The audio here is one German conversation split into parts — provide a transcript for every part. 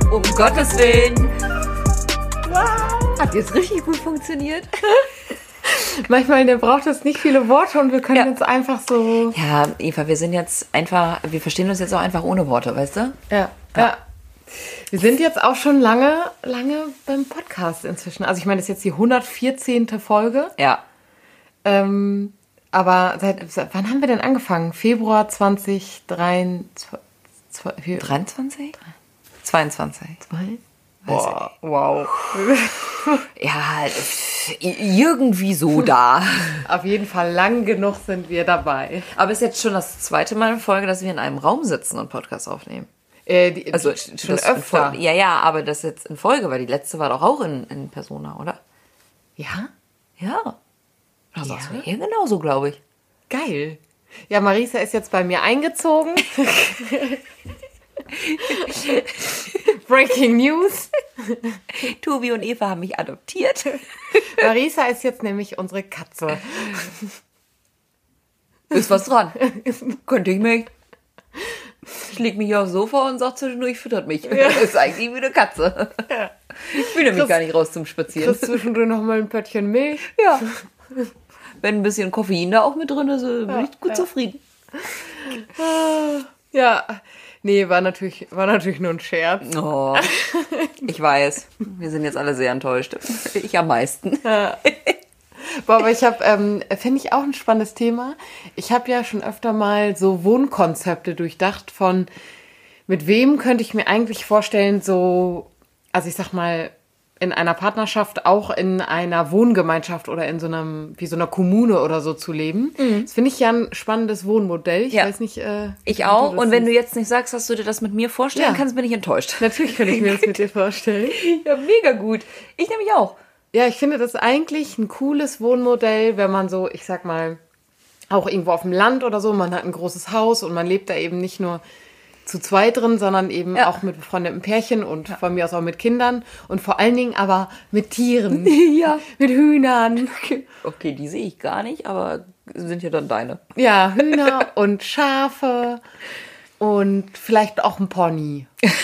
Um Gottes Willen. Wow. Hat jetzt richtig gut funktioniert. Manchmal braucht es nicht viele Worte und wir können jetzt einfach so... Ja, Eva, wir verstehen uns jetzt auch einfach ohne Worte, weißt du? Ja. Wir sind jetzt auch schon lange beim Podcast inzwischen. Also ich meine, das ist jetzt die 114. Folge. Ja. Aber seit wann haben wir denn angefangen? Februar 2023? 23? 22. Boah, wow. Ja, irgendwie so da. Auf jeden Fall lang genug sind wir dabei. Aber es ist jetzt schon das zweite Mal in Folge, dass wir in einem Raum sitzen und Podcast aufnehmen. Also schon öfter. Ja, aber das jetzt in Folge, weil die letzte war doch auch in Persona, oder? Ja? Ja. Da saßen wir hier genauso, glaube ich. Geil. Ja, Marisa ist jetzt bei mir eingezogen. Breaking News. Tobi und Eva haben mich adoptiert. Marisa ist jetzt nämlich unsere Katze. Ist was dran. Könnte ich mich. Ich leg mich hier aufs Sofa und sag zwischendurch, füttert mich. Ja. Das ist eigentlich wie eine Katze. Ja. Ich will nämlich gar nicht raus zum Spazieren. Kriegst zwischendurch noch mal ein Pöttchen Milch. Ja. Wenn ein bisschen Koffein da auch mit drin ist, bin ich gut zufrieden. Ja. Nee, war natürlich nur ein Scherz. Oh, ich weiß. Wir sind jetzt alle sehr enttäuscht. Ich am meisten. Ja. Boah, aber ich habe, finde ich auch ein spannendes Thema. Ich habe ja schon öfter mal so Wohnkonzepte durchdacht von, mit wem könnte ich mir eigentlich vorstellen, so, also ich sag mal, in einer Partnerschaft, auch in einer Wohngemeinschaft oder in so einer Kommune oder so zu leben. Mhm. Das finde ich ja ein spannendes Wohnmodell. Ich weiß nicht. Ich auch. Und wenn du jetzt nicht sagst, dass du dir das mit mir vorstellen kannst, bin ich enttäuscht. Natürlich kann ich mir das mit dir vorstellen. Ja, mega gut. Ich nämlich auch. Ja, ich finde das eigentlich ein cooles Wohnmodell, wenn man so, ich sag mal, auch irgendwo auf dem Land oder so, man hat ein großes Haus und man lebt da eben nicht nur zu zweit drin, sondern eben auch mit befreundeten Pärchen und von mir aus auch mit Kindern und vor allen Dingen aber mit Tieren. Ja. Mit Hühnern. Okay, die sehe ich gar nicht, aber sind ja dann deine. Ja, Hühner und Schafe und vielleicht auch ein Pony.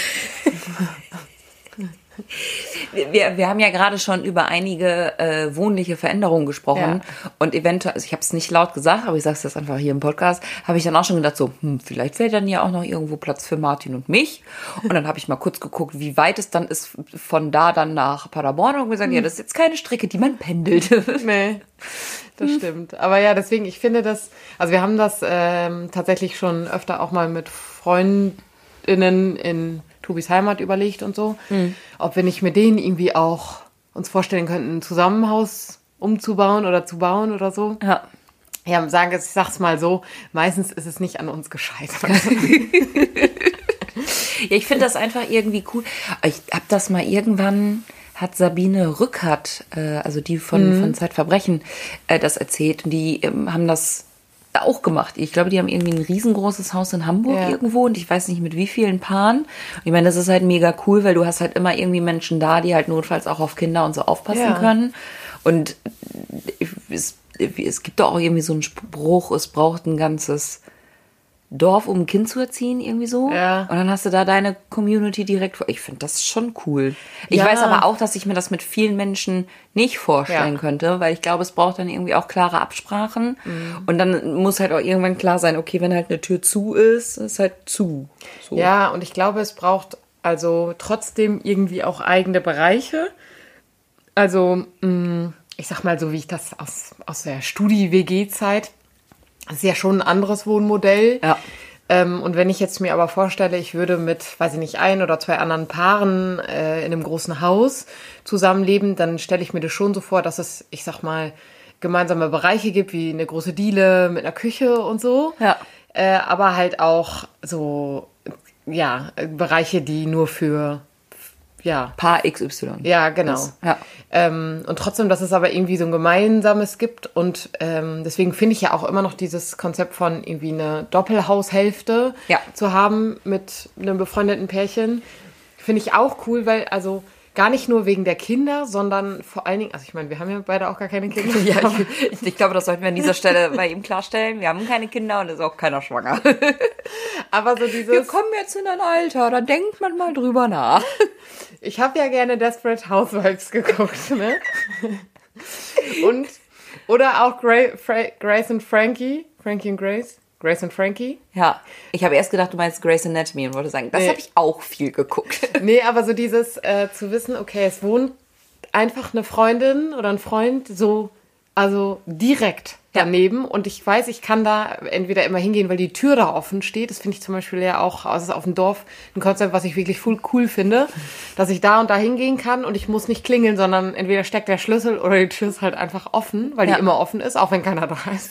Wir haben ja gerade schon über einige wohnliche Veränderungen gesprochen und eventuell, also ich habe es nicht laut gesagt, aber ich sage es jetzt einfach hier im Podcast, habe ich dann auch schon gedacht, so, vielleicht wäre dann ja auch noch irgendwo Platz für Martin und mich. Und dann habe ich mal kurz geguckt, wie weit es dann ist von da dann nach Paderborn und gesagt, ja, das ist jetzt keine Strecke, die man pendelt. Nee, das stimmt. Aber ja, deswegen, ich finde das, also wir haben das tatsächlich schon öfter auch mal mit Freundinnen in Tobis Heimat überlegt und so, ob wir nicht mit denen irgendwie auch uns vorstellen könnten, ein Zusammenhaus umzubauen oder zu bauen oder so. Ja. Ja, ich sag's mal so, meistens ist es nicht an uns gescheitert. Ja, ich finde das einfach irgendwie cool. Ich habe das mal irgendwann, hat Sabine Rückert, also die von Zeitverbrechen, das erzählt. Und die haben das auch gemacht. Ich glaube, die haben irgendwie ein riesengroßes Haus in Hamburg irgendwo und ich weiß nicht mit wie vielen Paaren. Und ich meine, das ist halt mega cool, weil du hast halt immer irgendwie Menschen da, die halt notfalls auch auf Kinder und so aufpassen können. Und es gibt doch auch irgendwie so einen Spruch, es braucht ein ganzes Dorf, um ein Kind zu erziehen, irgendwie so. Ja. Und dann hast du da deine Community direkt vor. Ich finde das schon cool. Ich weiß aber auch, dass ich mir das mit vielen Menschen nicht vorstellen könnte, weil ich glaube, es braucht dann irgendwie auch klare Absprachen. Und dann muss halt auch irgendwann klar sein, okay, wenn halt eine Tür zu ist halt zu. So. Ja, und ich glaube, es braucht also trotzdem irgendwie auch eigene Bereiche. Also, ich sag mal so, wie ich das aus der Studi-WG-Zeit, das ist ja schon ein anderes Wohnmodell. Ja. Und wenn ich jetzt mir aber vorstelle, ich würde mit, weiß ich nicht, 1 oder 2 anderen Paaren in einem großen Haus zusammenleben, dann stelle ich mir das schon so vor, dass es, ich sag mal, gemeinsame Bereiche gibt, wie eine große Diele mit einer Küche und so. Ja. Aber halt auch so, ja, Bereiche, die nur für, Paar XY. Ja, genau. Das, ja. Und trotzdem, dass es aber irgendwie so ein gemeinsames gibt. Und deswegen finde ich ja auch immer noch dieses Konzept von irgendwie eine Doppelhaushälfte zu haben mit einem befreundeten Pärchen. Finde ich auch cool, weil also Gar nicht nur wegen der Kinder, sondern vor allen Dingen, also ich meine, wir haben ja beide auch gar keine Kinder. Ja, ich glaube, das sollten wir an dieser Stelle bei ihm klarstellen. Wir haben keine Kinder und es ist auch keiner schwanger. Aber so dieses... Wir kommen jetzt in ein Alter, da denkt man mal drüber nach. Ich habe ja gerne Desperate Housewives geguckt, ne? Oder auch Grace und Frankie. Frankie und Grace. Grace und Frankie. Ja, ich habe erst gedacht, du meinst Grey's Anatomy und wollte sagen, das habe ich auch viel geguckt. Nee, aber so dieses zu wissen, okay, es wohnt einfach eine Freundin oder ein Freund so, also direkt daneben und ich weiß, ich kann da entweder immer hingehen, weil die Tür da offen steht. Das finde ich zum Beispiel ja auch, also auf dem Dorf ein Konzept, was ich wirklich cool finde, dass ich da und da hingehen kann und ich muss nicht klingeln, sondern entweder steckt der Schlüssel oder die Tür ist halt einfach offen, weil die immer offen ist, auch wenn keiner da ist.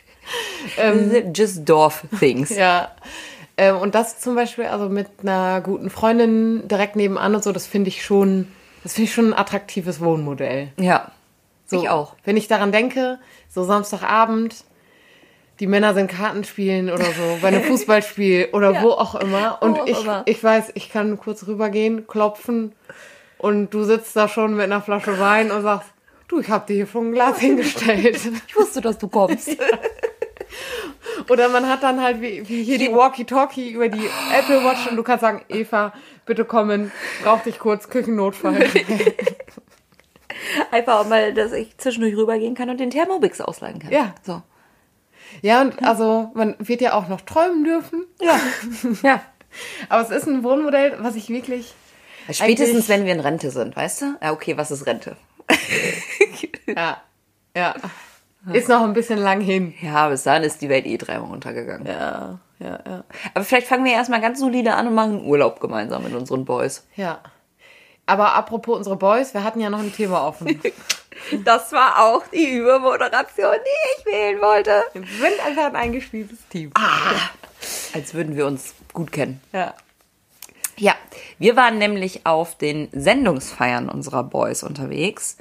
Just Dorf Things. Ja. Und das zum Beispiel, also mit einer guten Freundin direkt nebenan und so, das finde ich schon ein attraktives Wohnmodell. Ja, so, ich auch. Wenn ich daran denke, so Samstagabend, die Männer sind Kartenspielen oder so, bei einem Fußballspiel oder wo auch immer. Und ich weiß, ich kann kurz rübergehen, klopfen und du sitzt da schon mit einer Flasche Wein und sagst, du, ich habe dir hier schon ein Glas hingestellt. Ich wusste, dass du kommst. Ja. Oder man hat dann halt wie hier die Walkie-Talkie über die Apple Watch und du kannst sagen, Eva, bitte kommen, brauch dich kurz, Küchennotfall. Einfach auch mal, dass ich zwischendurch rübergehen kann und den Thermomix ausleihen kann. Ja. So. Ja, und also man wird ja auch noch träumen dürfen. Ja. Ja. Aber es ist ein Wohnmodell, was ich wirklich... Spätestens, wenn wir in Rente sind, weißt du? Ja, okay, was ist Rente? Ja. Ist noch ein bisschen lang hin. Ja, bis dahin ist die Welt eh dreimal untergegangen. Ja. Aber vielleicht fangen wir erstmal ganz solide an und machen einen Urlaub gemeinsam mit unseren Boys. Ja. Aber apropos unsere Boys, wir hatten ja noch ein Thema offen. Das war auch die Übermoderation, die ich wählen wollte. Wir sind einfach ein eingespieltes Team. Als würden wir uns gut kennen. Ja. Ja, wir waren nämlich auf den Sendungsfeiern unserer Boys unterwegs.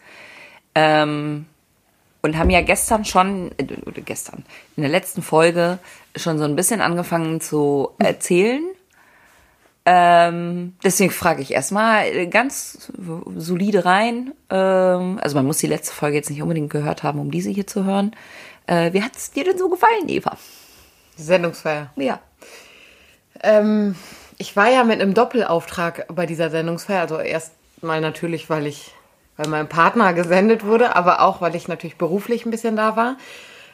Und haben ja gestern in der letzten Folge schon so ein bisschen angefangen zu erzählen. Deswegen frage ich erstmal ganz solide rein. Also man muss die letzte Folge jetzt nicht unbedingt gehört haben, um diese hier zu hören. Wie hat es dir denn so gefallen, Eva? Die Sendungsfeier. Ja. Ich war ja mit einem Doppelauftrag bei dieser Sendungsfeier. Also erstmal natürlich, weil mein Partner gesendet wurde, aber auch, weil ich natürlich beruflich ein bisschen da war.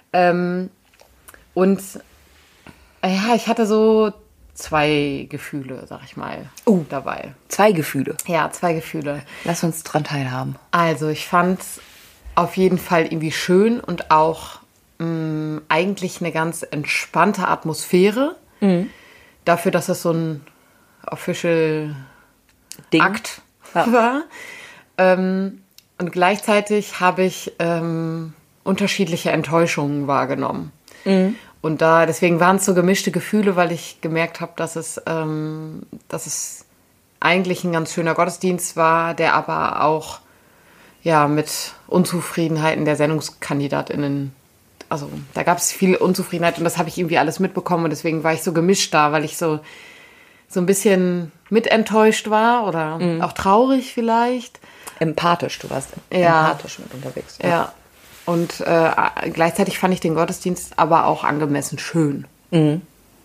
Ich hatte so 2 Gefühle, sag ich mal, dabei. 2 Gefühle. Ja, 2 Gefühle. Lass uns dran teilhaben. Also ich fand es auf jeden Fall irgendwie schön und auch eigentlich eine ganz entspannte Atmosphäre. Mhm. Dafür, dass es so ein Official Ding Akt war. Und gleichzeitig habe ich unterschiedliche Enttäuschungen wahrgenommen. Mhm. Und deswegen waren es so gemischte Gefühle, weil ich gemerkt habe, dass es eigentlich ein ganz schöner Gottesdienst war, der aber auch mit Unzufriedenheiten der SendungskandidatInnen, also da gab es viel Unzufriedenheit und das habe ich irgendwie alles mitbekommen und deswegen war ich so gemischt da, weil ich so ein bisschen mit-enttäuscht war oder auch traurig vielleicht. Empathisch, du warst empathisch mit unterwegs. Ja. Und gleichzeitig fand ich den Gottesdienst aber auch angemessen schön. Mhm.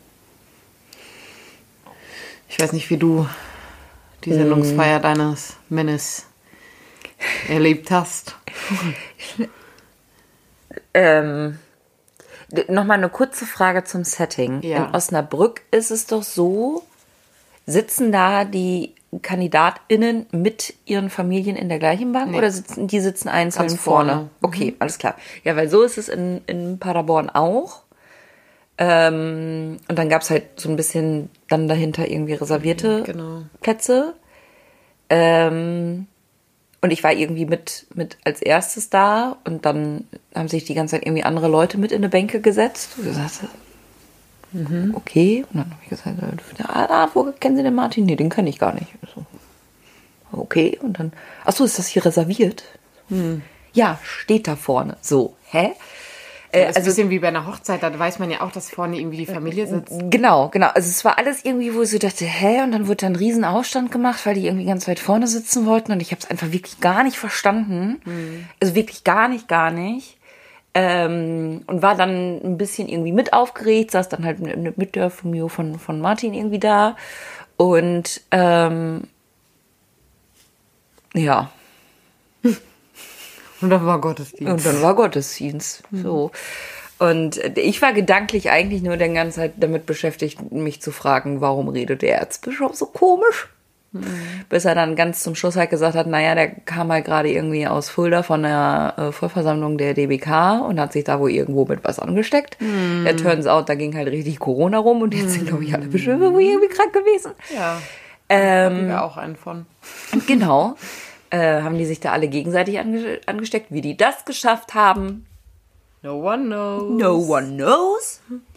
Ich weiß nicht, wie du die Sendungsfeier deines Mannes erlebt hast. Nochmal eine kurze Frage zum Setting. Ja. In Osnabrück ist es doch so, sitzen da die KandidatInnen mit ihren Familien in der gleichen Bank oder sitzen einzeln ganz vorne? Okay, alles klar. Ja, weil so ist es in Paderborn auch. Und dann gab es halt so ein bisschen dann dahinter irgendwie reservierte Plätze. Und ich war irgendwie mit als erstes da und dann haben sich die ganze Zeit irgendwie andere Leute mit in eine Bänke gesetzt. Und gesagt, okay. Und dann habe ich gesagt, wo kennen Sie den Martin? Nee, den kenne ich gar nicht. So, okay. Und dann, achso, ist das hier reserviert? Ja, steht da vorne. So, hä? Das ist ein bisschen wie bei einer Hochzeit, da weiß man ja auch, dass vorne irgendwie die Familie sitzt. Genau. Also es war alles irgendwie, wo ich so dachte, hä? Und dann wurde da ein riesen Aufstand gemacht, weil die irgendwie ganz weit vorne sitzen wollten. Und ich habe es einfach wirklich gar nicht verstanden. Also wirklich gar nicht. Und war dann ein bisschen irgendwie mit aufgeregt, saß dann halt mit der Familie von Martin irgendwie da. Und ja. Und dann war Gottesdienst. So. Und ich war gedanklich eigentlich nur die ganze Zeit damit beschäftigt, mich zu fragen, warum redet der Erzbischof so komisch? Bis er dann ganz zum Schluss halt gesagt hat, naja, der kam halt gerade irgendwie aus Fulda von der Vollversammlung der DBK und hat sich da wohl irgendwo mit was angesteckt. Der turns out, da ging halt richtig Corona rum und jetzt sind, glaube ich, alle Bischöfe wohl irgendwie krank gewesen. Ja, hatten wir auch einen von. Genau. Haben die sich da alle gegenseitig angesteckt. Wie die das geschafft haben, No one knows. no one knows.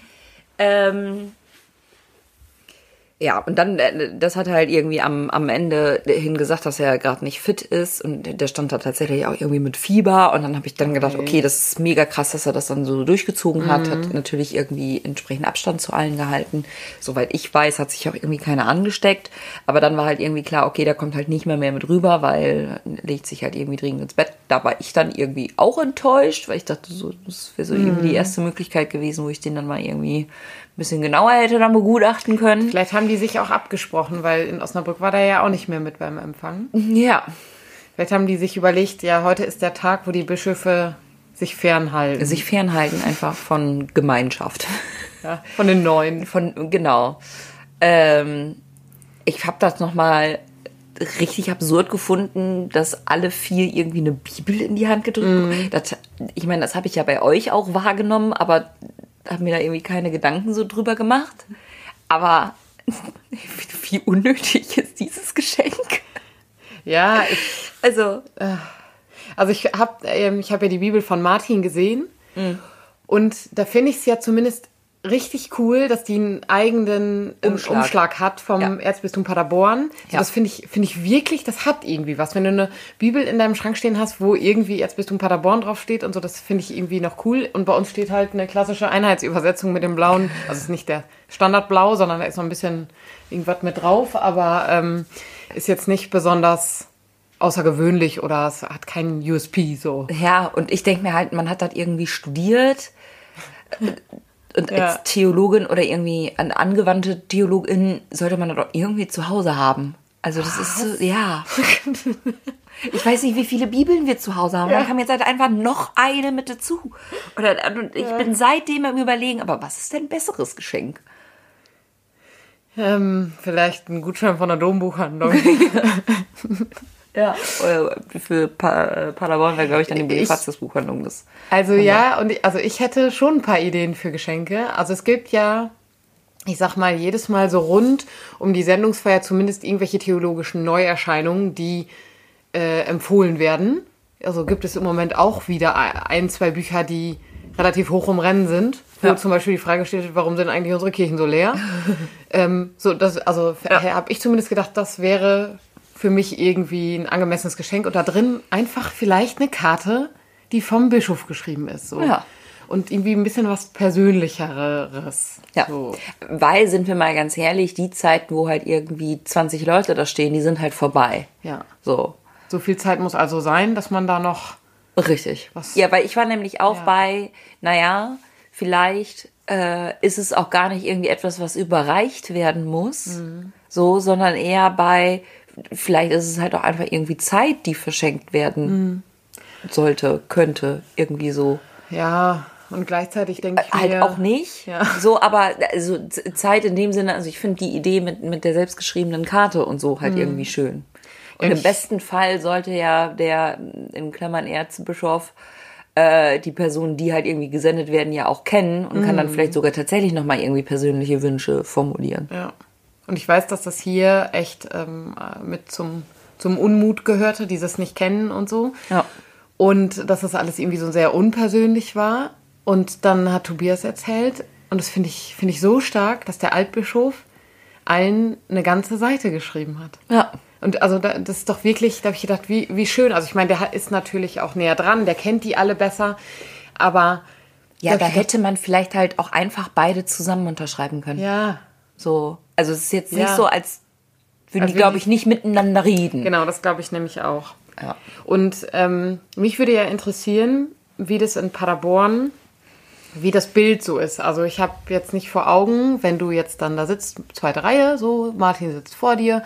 Ja, und dann, das hat er halt irgendwie am Ende hin gesagt, dass er gerade nicht fit ist. Und der stand da tatsächlich auch irgendwie mit Fieber. Und dann habe ich dann gedacht, okay, das ist mega krass, dass er das dann so durchgezogen hat. Hat natürlich irgendwie entsprechend Abstand zu allen gehalten. Soweit ich weiß, hat sich auch irgendwie keiner angesteckt. Aber dann war halt irgendwie klar, okay, der kommt halt nicht mehr mit rüber, weil legt sich halt irgendwie dringend ins Bett. Da war ich dann irgendwie auch enttäuscht, weil ich dachte, so, das wäre so irgendwie die erste Möglichkeit gewesen, wo ich den dann mal irgendwie ein bisschen genauer hätte dann begutachten können. Vielleicht haben die sich auch abgesprochen, weil in Osnabrück war der ja auch nicht mehr mit beim Empfang. Ja. Vielleicht haben die sich überlegt, ja, heute ist der Tag, wo die Bischöfe sich fernhalten. Sich fernhalten einfach von Gemeinschaft. Ja, von den Neuen. Genau. Ich habe das nochmal richtig absurd gefunden, dass alle 4 irgendwie eine Bibel in die Hand gedrückt haben. Ich meine, das habe ich ja bei euch auch wahrgenommen, aber habe mir da irgendwie keine Gedanken so drüber gemacht. Aber wie unnötig ist dieses Geschenk? Ja, ich habe ja die Bibel von Martin gesehen. Und da finde ich es ja zumindest richtig cool, dass die einen eigenen Umschlag hat vom Erzbistum Paderborn. So, das finde ich wirklich, das hat irgendwie was. Wenn du eine Bibel in deinem Schrank stehen hast, wo irgendwie Erzbistum Paderborn draufsteht und so, das finde ich irgendwie noch cool. Und bei uns steht halt eine klassische Einheitsübersetzung mit dem blauen, also es ist nicht der Standardblau, sondern da ist noch ein bisschen irgendwas mit drauf, aber ist jetzt nicht besonders außergewöhnlich oder es hat keinen USP so. Ja, und ich denke mir halt, man hat das irgendwie studiert. Und als Theologin oder irgendwie eine angewandte Theologin sollte man das doch irgendwie zu Hause haben. Also das ist so, ja. Ich weiß nicht, wie viele Bibeln wir zu Hause haben. Ja. Dann kam jetzt halt einfach noch eine mit dazu. Und ich bin seitdem am Überlegen, aber was ist denn ein besseres Geschenk? Vielleicht ein Gutschein von der Dombuchhandlung. Ja, für Paderborn wäre, glaube ich, dann die Bonifatius-Buchhandlung. Ich hätte schon ein paar Ideen für Geschenke. Also es gibt ja, ich sag mal, jedes Mal so rund um die Sendungsfeier zumindest irgendwelche theologischen Neuerscheinungen, die empfohlen werden. Also gibt es im Moment auch wieder 1, 2 Bücher, die relativ hoch im Rennen sind. Wo zum Beispiel die Frage steht, warum sind eigentlich unsere Kirchen so leer? Habe ich zumindest gedacht, das wäre für mich irgendwie ein angemessenes Geschenk. Und da drin einfach vielleicht eine Karte, die vom Bischof geschrieben ist. So. Ja. Und irgendwie ein bisschen was Persönlicheres. Ja, so. Weil, sind wir mal ganz ehrlich, die Zeiten, wo halt irgendwie 20 Leute da stehen, die sind halt vorbei. Ja. So viel Zeit muss also sein, dass man da noch... Richtig. Ja, weil ich war nämlich auch bei, vielleicht ist es auch gar nicht irgendwie etwas, was überreicht werden muss, sondern eher bei, vielleicht ist es halt auch einfach irgendwie Zeit, die verschenkt werden sollte, könnte, irgendwie so. Ja, und gleichzeitig denke ich halt auch nicht. Ja. So, aber also Zeit in dem Sinne, also ich finde die Idee mit der selbstgeschriebenen Karte und so halt irgendwie schön. Und im besten Fall sollte ja der, in Klammern Erzbischof, die Personen, die halt irgendwie gesendet werden, ja auch kennen und kann dann vielleicht sogar tatsächlich nochmal irgendwie persönliche Wünsche formulieren. Ja. Und ich weiß, dass das hier echt mit zum Unmut gehörte, dieses Nicht-Kennen und so. Ja. Und dass das alles irgendwie so sehr unpersönlich war. Und dann hat Tobias erzählt, und das finde ich so stark, dass der Altbischof allen eine ganze Seite geschrieben hat. Ja. Und also das ist doch wirklich, da habe ich gedacht, wie schön. Also ich meine, der ist natürlich auch näher dran, der kennt die alle besser. Aber Ja, da hätte man vielleicht halt auch einfach beide zusammen unterschreiben können. Ja. So, also es ist jetzt nicht so, als würden die, glaube ich, nicht miteinander reden. Genau, das glaube ich nämlich auch. Ja. Und mich würde ja interessieren, wie das in Paderborn, wie das Bild so ist. Also ich habe jetzt nicht vor Augen, wenn du jetzt dann da sitzt, zweite Reihe, so, Martin sitzt vor dir,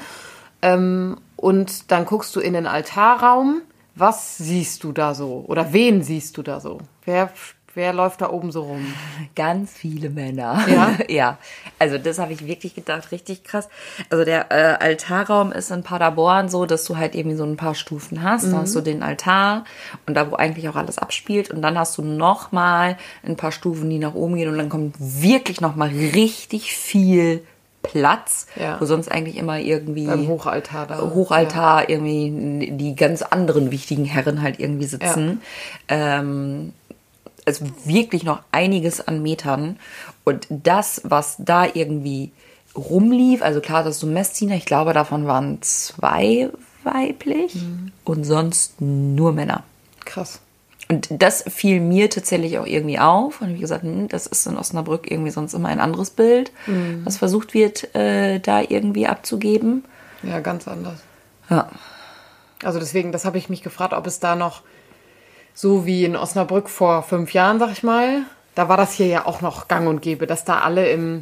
und dann guckst du in den Altarraum. Was siehst du da so? Oder wen siehst du da so? Wer läuft da oben so rum? Ganz viele Männer. Ja? Ja. Also das habe ich wirklich gedacht, richtig krass. Also der Altarraum ist in Paderborn so, dass du halt irgendwie so ein paar Stufen hast. Da hast du den Altar und da, wo eigentlich auch alles abspielt. Und dann hast du nochmal ein paar Stufen, die nach oben gehen. Und dann kommt wirklich nochmal richtig viel Platz, wo sonst eigentlich immer irgendwie beim Hochaltar da. Irgendwie die ganz anderen wichtigen Herren halt irgendwie sitzen. Ja. Also wirklich noch einiges an Metern. Und das, was da irgendwie rumlief, also klar, das ist so Messdiener, ich glaube, davon waren 2 weiblich und sonst nur Männer. Krass. Und das fiel mir tatsächlich auch irgendwie auf. Und ich habe gesagt, das ist in Osnabrück irgendwie sonst immer ein anderes Bild, was versucht wird, da irgendwie abzugeben. Ja, ganz anders. Ja. Also deswegen, das habe ich mich gefragt, ob es da noch so wie in Osnabrück vor 5 Jahren, sag ich mal, da war das hier ja auch noch gang und gäbe, dass da alle in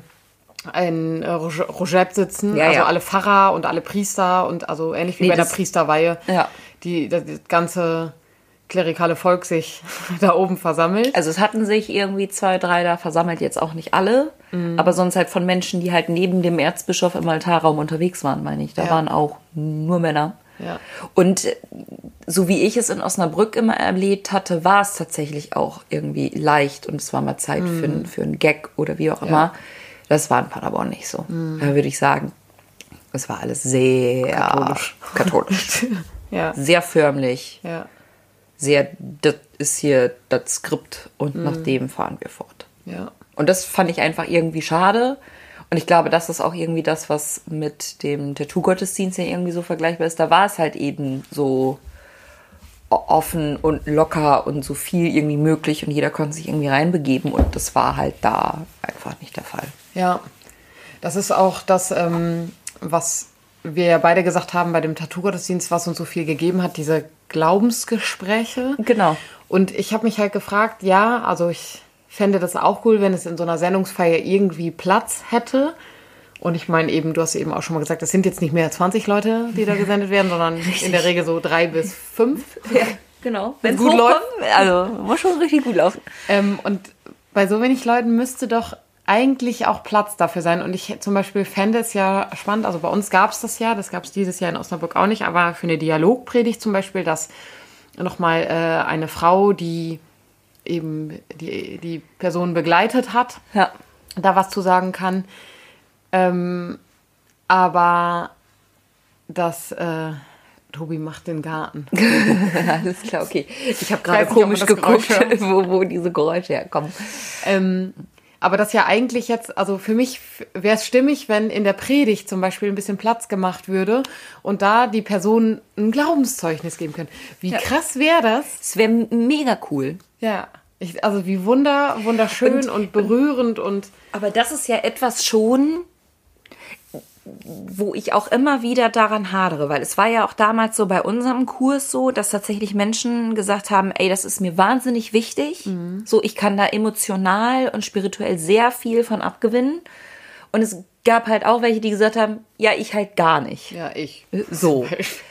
Rogette sitzen, also alle Pfarrer und alle Priester und also ähnlich wie bei der Priesterweihe, das ganze klerikale Volk sich da oben versammelt. Also es hatten sich irgendwie 2, 3 da versammelt, jetzt auch nicht alle, aber sonst halt von Menschen, die halt neben dem Erzbischof im Altarraum unterwegs waren, meine ich. Da waren auch nur Männer. Ja. Und so wie ich es in Osnabrück immer erlebt hatte, war es tatsächlich auch irgendwie leicht und es war mal Zeit für einen Gag oder wie auch immer. Das war in Paderborn nicht so. Da würde ich sagen, es war alles sehr katholisch. Ja. Sehr förmlich. Ja. Sehr, das ist hier das Skript und nach dem fahren wir fort. Ja. Und das fand ich einfach irgendwie schade. Und ich glaube, das ist auch irgendwie das, was mit dem Tattoo-Gottesdienst ja irgendwie so vergleichbar ist. Da war es halt eben so offen und locker und so viel irgendwie möglich und jeder konnte sich irgendwie reinbegeben und das war halt da einfach nicht der Fall. Ja, das ist auch das, was wir ja beide gesagt haben bei dem Tattoo-Gottesdienst, was uns so viel gegeben hat, diese Glaubensgespräche. Genau. Und ich habe mich halt gefragt, also ich fände das auch cool, wenn es in so einer Sendungsfeier irgendwie Platz hätte. Und ich meine eben, du hast eben auch schon mal gesagt, es sind jetzt nicht mehr 20 Leute, die da gesendet werden, sondern in der Regel so 3 bis 5. Ja, genau. Wenn es gut läuft. Also muss schon richtig gut laufen. Und bei so wenig Leuten müsste doch eigentlich auch Platz dafür sein. Und ich zum Beispiel fände es ja spannend, also bei uns gab es das gab es dieses Jahr in Osnabrück auch nicht, aber für eine Dialogpredigt zum Beispiel, dass nochmal eine Frau, die eben die Person begleitet hat, da was zu sagen kann. Aber das Tobi macht den Garten. Alles klar, okay. Ich habe gerade komisch geguckt, wo diese Geräusche herkommen. Aber das ja eigentlich jetzt, also für mich wäre es stimmig, wenn in der Predigt zum Beispiel ein bisschen Platz gemacht würde und da die Personen ein Glaubenszeugnis geben können. Wie krass wäre das? Es wäre mega cool. Ja, also wie wunderschön und berührend und... Aber das ist ja etwas schon, wo ich auch immer wieder daran hadere, weil es war ja auch damals so bei unserem Kurs so, dass tatsächlich Menschen gesagt haben, ey, das ist mir wahnsinnig wichtig, so ich kann da emotional und spirituell sehr viel von abgewinnen und es gab halt auch welche, die gesagt haben, ja, ich halt gar nicht. Ja, ich. So.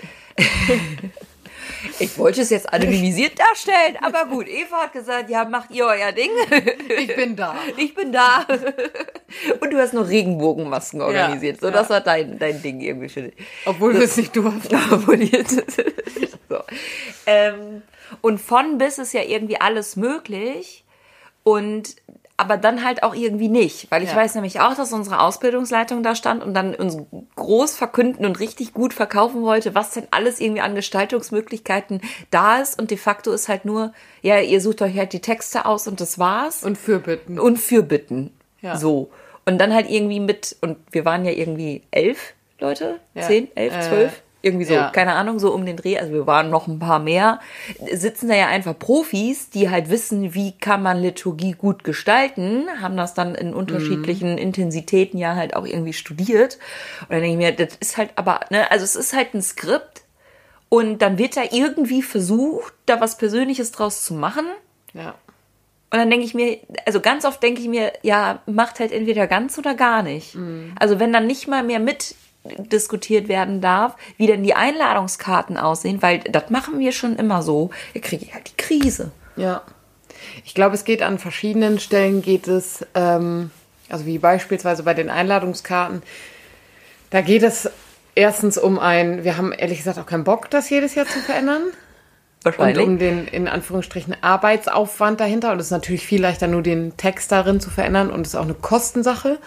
Ich wollte es jetzt anonymisiert darstellen, aber gut, Eva hat gesagt, ja, macht ihr euer Ding. Ich bin da. Ich bin da. Und du hast noch Regenbogenmasken organisiert. So, das war dein Ding irgendwie. Schön. Obwohl wir es nicht durften. So. Und von bis ist ja irgendwie alles möglich. Aber dann halt auch irgendwie nicht. Weil ich weiß nämlich auch, dass unsere Ausbildungsleitung da stand und dann uns groß verkünden und richtig gut verkaufen wollte, was denn alles irgendwie an Gestaltungsmöglichkeiten da ist. Und de facto ist halt nur, ja, ihr sucht euch halt die Texte aus und das war's. Und Fürbitten. Ja. So. Und dann halt irgendwie und wir waren ja irgendwie 11 Leute? 10, 11, 12? irgendwie so, keine Ahnung, so um den Dreh, also wir waren noch ein paar mehr, sitzen da ja einfach Profis, die halt wissen, wie kann man Liturgie gut gestalten, haben das dann in unterschiedlichen Intensitäten ja halt auch irgendwie studiert. Und dann denke ich mir, das ist halt aber, ne, also es ist halt ein Skript und dann wird da irgendwie versucht, da was Persönliches draus zu machen. Ja. Und dann denke ich mir, also ganz oft denke ich mir, ja, macht halt entweder ganz oder gar nicht. Also wenn dann nicht mal mehr mitdiskutiert werden darf, wie denn die Einladungskarten aussehen, weil das machen wir schon immer so, da kriege ich halt die Krise. Ja. Ich glaube, es geht an verschiedenen Stellen, also wie beispielsweise bei den Einladungskarten, da geht es erstens wir haben ehrlich gesagt auch keinen Bock, das jedes Jahr zu verändern. Und um den, in Anführungsstrichen, Arbeitsaufwand dahinter. Und es ist natürlich viel leichter, nur den Text darin zu verändern. Und es ist auch eine Kostensache.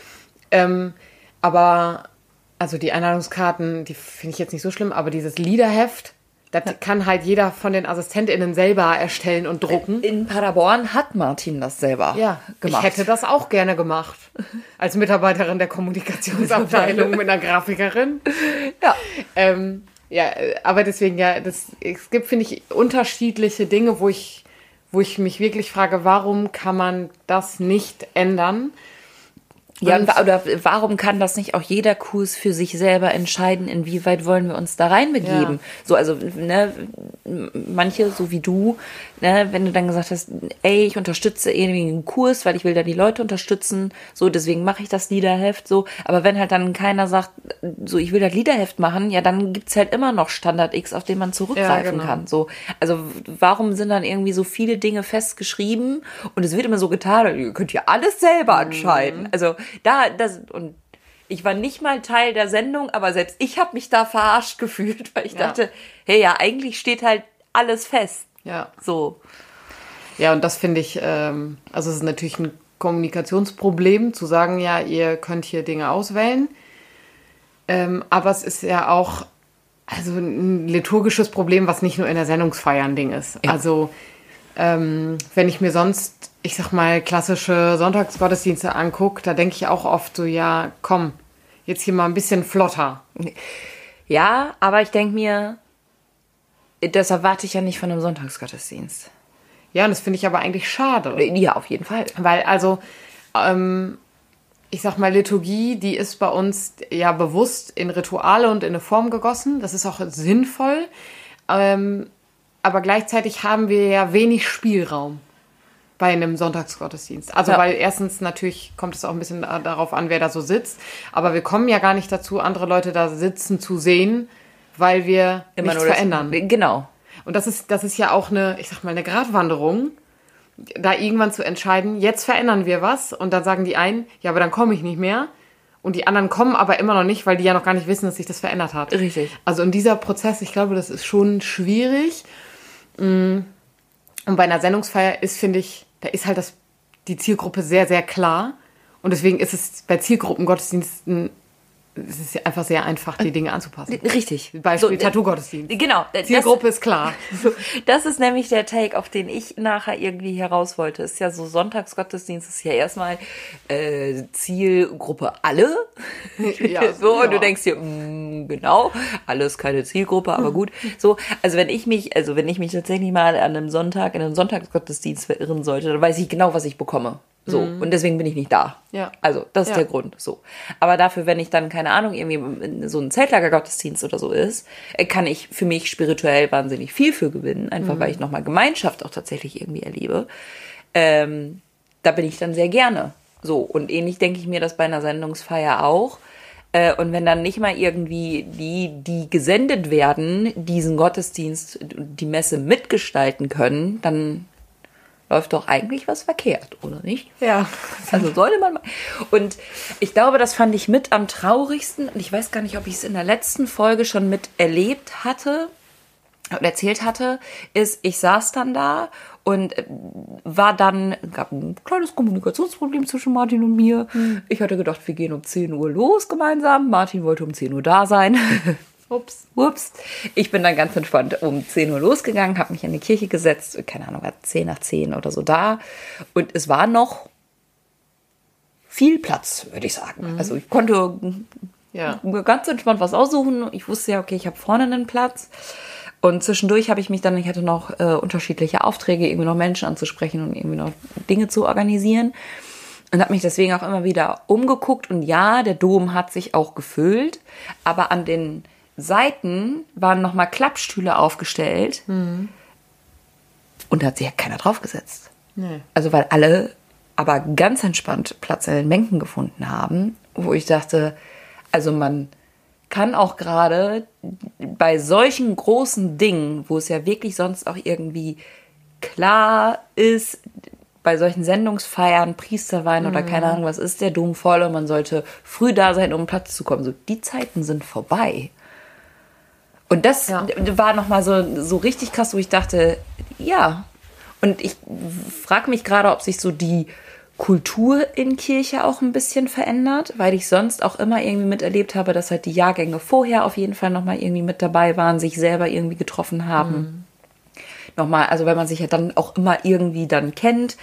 Aber, also die Einladungskarten, die finde ich jetzt nicht so schlimm. Aber dieses Liederheft, das kann halt jeder von den AssistentInnen selber erstellen und drucken. In Paderborn hat Martin das selber gemacht. Ich hätte das auch gerne gemacht. Als Mitarbeiterin der Kommunikationsabteilung mit einer Grafikerin. Ja. Ja, aber deswegen, es gibt, finde ich, unterschiedliche Dinge, wo ich mich wirklich frage, warum kann man das nicht ändern? Ja, oder warum kann das nicht auch jeder Kurs für sich selber entscheiden, inwieweit wollen wir uns da reinbegeben? Ja. So, also, ne, manche, so wie du, ne, wenn du dann gesagt hast, ey, ich unterstütze irgendwie einen Kurs, weil ich will da die Leute unterstützen, so, deswegen mache ich das Liederheft, so, aber wenn halt dann keiner sagt, so, ich will das Liederheft machen, ja, dann gibt's halt immer noch Standard X, auf den man zurückgreifen kann, so. Also, warum sind dann irgendwie so viele Dinge festgeschrieben und es wird immer so getan, ihr könnt ja alles selber entscheiden, also, und ich war nicht mal Teil der Sendung, aber selbst ich habe mich da verarscht gefühlt, weil ich dachte, hey, ja, eigentlich steht halt alles fest. Ja. So. Ja, und das finde ich, also es ist natürlich ein Kommunikationsproblem, zu sagen, ja, ihr könnt hier Dinge auswählen. Aber es ist ja auch also ein liturgisches Problem, was nicht nur in der Sendungsfeier ein Ding ist. Ja. Also wenn ich mir sonst, ich sag mal, klassische Sonntagsgottesdienste angucke, da denke ich auch oft so, ja, komm, jetzt hier mal ein bisschen flotter. Ja, aber ich denke mir, das erwarte ich ja nicht von einem Sonntagsgottesdienst. Ja, und das finde ich aber eigentlich schade. Ja, auf jeden Fall. Weil also, ich sag mal, Liturgie, die ist bei uns ja bewusst in Rituale und in eine Form gegossen. Das ist auch sinnvoll. Aber gleichzeitig haben wir ja wenig Spielraum bei einem Sonntagsgottesdienst. Also weil erstens natürlich kommt es auch ein bisschen darauf an, wer da so sitzt. Aber wir kommen ja gar nicht dazu, andere Leute da sitzen zu sehen, weil wir immer nichts verändern. Genau. Und das ist ja auch eine, ich sag mal, eine Gratwanderung, da irgendwann zu entscheiden, jetzt verändern wir was. Und dann sagen die einen, ja, aber dann komme ich nicht mehr. Und die anderen kommen aber immer noch nicht, weil die ja noch gar nicht wissen, dass sich das verändert hat. Richtig. Also in dieser Prozess, ich glaube, das ist schon schwierig. Und bei einer Sendungsfeier ist, finde ich, da ist halt die Zielgruppe sehr, sehr klar. Und deswegen ist es bei Zielgruppengottesdiensten es ist einfach sehr einfach, die Dinge anzupassen. Richtig. Beispiel so, Tattoo-Gottesdienst. Genau. Zielgruppe ist klar. Das ist nämlich der Take, auf den ich nachher irgendwie heraus wollte. Ist ja so, Sonntagsgottesdienst ist ja erstmal Zielgruppe alle. Ja, so, ja. Und du denkst dir, genau, alles keine Zielgruppe, aber gut. So, also wenn ich mich tatsächlich mal an einem Sonntag in einen Sonntagsgottesdienst verirren sollte, dann weiß ich genau, was ich bekomme. So, und deswegen bin ich nicht da. Ja. Also, das ist der Grund. So. Aber dafür, wenn ich dann, keine Ahnung, irgendwie so ein Zeltlager-Gottesdienst oder so ist, kann ich für mich spirituell wahnsinnig viel für gewinnen, einfach weil ich nochmal Gemeinschaft auch tatsächlich irgendwie erlebe. Da bin ich dann sehr gerne. So, und ähnlich denke ich mir das bei einer Sendungsfeier auch. Und wenn dann nicht mal irgendwie die gesendet werden, diesen Gottesdienst, die Messe mitgestalten können, dann läuft doch eigentlich was verkehrt, oder nicht? Ja. Also sollte man mal. Und ich glaube, das fand ich mit am traurigsten. Und ich weiß gar nicht, ob ich es in der letzten Folge schon mit erlebt hatte oder erzählt hatte, ist, ich saß dann da und gab ein kleines Kommunikationsproblem zwischen Martin und mir. Ich hatte gedacht, wir gehen um 10 Uhr los gemeinsam. Martin wollte um 10 Uhr da sein. Ups. Ich bin dann ganz entspannt um 10 Uhr losgegangen, habe mich in die Kirche gesetzt, keine Ahnung, war 10 nach 10 oder so da. Und es war noch viel Platz, würde ich sagen. Also ich konnte Ja. Ganz entspannt was aussuchen. Ich wusste ja, okay, ich habe vorne einen Platz. Und zwischendurch habe ich mich dann, ich hatte noch unterschiedliche Aufträge, irgendwie noch Menschen anzusprechen und irgendwie noch Dinge zu organisieren. Und habe mich deswegen auch immer wieder umgeguckt. Und ja, der Dom hat sich auch gefüllt. Aber an den Seiten waren nochmal Klappstühle aufgestellt. Und da hat sich ja keiner draufgesetzt. Nee. Also weil alle aber ganz entspannt Platz in den Bänken gefunden haben. Wo ich dachte, also man kann auch gerade bei solchen großen Dingen, wo es ja wirklich sonst auch irgendwie klar ist, bei solchen Sendungsfeiern, Priesterwein oder keine Ahnung, was ist der Dom voll und man sollte früh da sein, um Platz zu kommen. So, die Zeiten sind vorbei. Und das war nochmal so richtig krass, wo ich dachte, ja. Und ich frage mich gerade, ob sich so die Kultur in Kirche auch ein bisschen verändert, weil ich sonst auch immer irgendwie miterlebt habe, dass halt die Jahrgänge vorher auf jeden Fall nochmal irgendwie mit dabei waren, sich selber irgendwie getroffen haben. Nochmal, also weil man sich ja dann auch immer irgendwie dann kennt.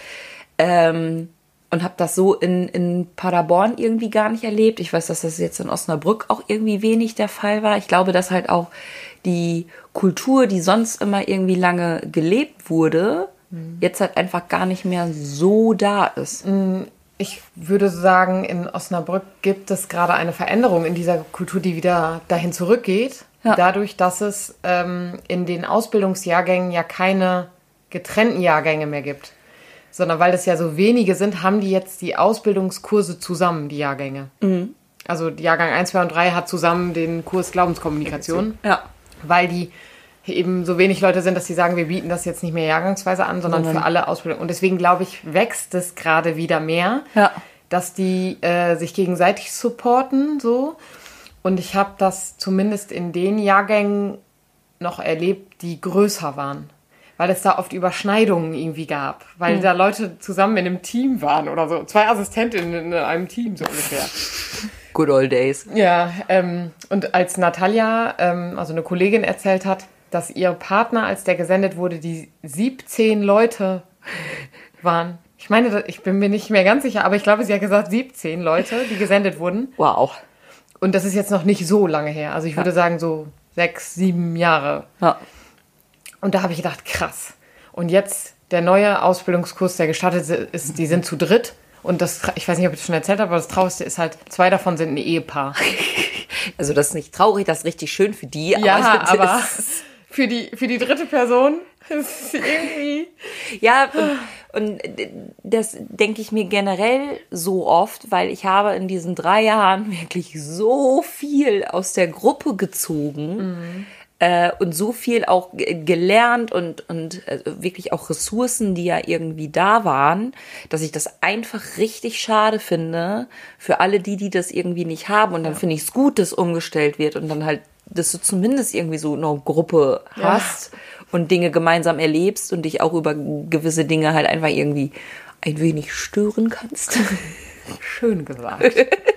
Und habe das so in Paderborn irgendwie gar nicht erlebt. Ich weiß, dass das jetzt in Osnabrück auch irgendwie wenig der Fall war. Ich glaube, dass halt auch die Kultur, die sonst immer irgendwie lange gelebt wurde, jetzt halt einfach gar nicht mehr so da ist. Ich würde sagen, in Osnabrück gibt es gerade eine Veränderung in dieser Kultur, die wieder dahin zurückgeht. Ja. Dadurch, dass es in den Ausbildungsjahrgängen ja keine getrennten Jahrgänge mehr gibt. Sondern weil es ja so wenige sind, haben die jetzt die Ausbildungskurse zusammen, die Jahrgänge. Also die Jahrgang 1, 2 und 3 hat zusammen den Kurs Glaubenskommunikation. Ja. Weil die eben so wenig Leute sind, dass sie sagen, wir bieten das jetzt nicht mehr jahrgangsweise an, sondern für alle Ausbildungen. Und deswegen, glaube ich, wächst es gerade wieder mehr, dass die sich gegenseitig supporten, so. Und ich habe das zumindest in den Jahrgängen noch erlebt, die größer waren. Weil es da oft Überschneidungen irgendwie gab. Weil da Leute zusammen in einem Team waren oder so. 2 Assistentinnen in einem Team, so ungefähr. Good old days. Ja, und als Natalia, also eine Kollegin, erzählt hat, dass ihr Partner, als der gesendet wurde, die 17 Leute waren. Ich meine, ich bin mir nicht mehr ganz sicher, aber ich glaube, sie hat gesagt 17 Leute, die gesendet wurden. Wow. Und das ist jetzt noch nicht so lange her. Also ich würde sagen so 6, 7 Jahre. Ja. Und da habe ich gedacht, krass. Und jetzt der neue Ausbildungskurs, der gestartet ist, die sind zu dritt. Und das, ich weiß nicht, ob ich das schon erzählt habe, aber das Traurigste ist halt, 2 davon sind ein Ehepaar. Also das ist nicht traurig, das ist richtig schön für die. Ja, aber für die dritte Person ist irgendwie... Ja, und das denke ich mir generell so oft, weil ich habe in diesen 3 Jahren wirklich so viel aus der Gruppe gezogen und so viel auch gelernt und wirklich auch Ressourcen, die ja irgendwie da waren, dass ich das einfach richtig schade finde für alle die das irgendwie nicht haben. Und dann finde ich es gut, dass umgestellt wird und dann halt, dass du zumindest irgendwie so eine Gruppe hast und Dinge gemeinsam erlebst und dich auch über gewisse Dinge halt einfach irgendwie ein wenig stören kannst. Schön gesagt.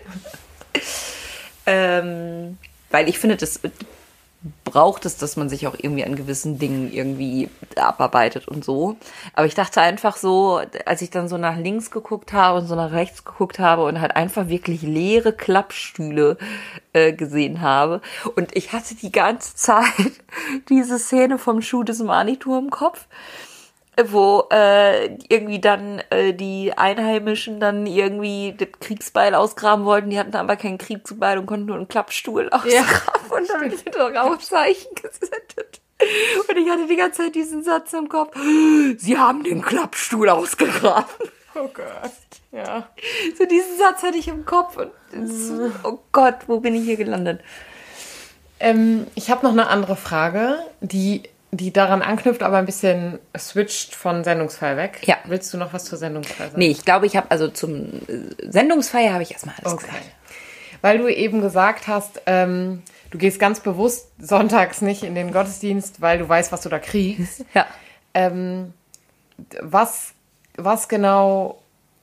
Weil ich finde, das braucht es, dass man sich auch irgendwie an gewissen Dingen irgendwie abarbeitet und so. Aber ich dachte einfach so, als ich dann so nach links geguckt habe und so nach rechts geguckt habe und halt einfach wirklich leere Klappstühle gesehen habe. Und ich hatte die ganze Zeit diese Szene vom Schuh des Manitou im Kopf, wo irgendwie dann die Einheimischen dann irgendwie das Kriegsbeil ausgraben wollten. Die hatten aber kein Kriegsbeil und konnten nur einen Klappstuhl ausgraben und dann mit den Rauchzeichen gesettet. Und ich hatte die ganze Zeit diesen Satz im Kopf. Sie haben den Klappstuhl ausgegraben. Oh Gott, ja. So diesen Satz hatte ich im Kopf. Und so, oh Gott, wo bin ich hier gelandet? Ich habe noch eine andere Frage, die daran anknüpft, aber ein bisschen switcht von Sendungsfeier weg. Ja. Willst du noch was zur Sendungsfeier sagen? Nee, ich glaube, ich habe also zum Sendungsfeier habe ich erstmal alles gesagt. Weil du eben gesagt hast, du gehst ganz bewusst sonntags nicht in den Gottesdienst, weil du weißt, was du da kriegst. Ja. Was genau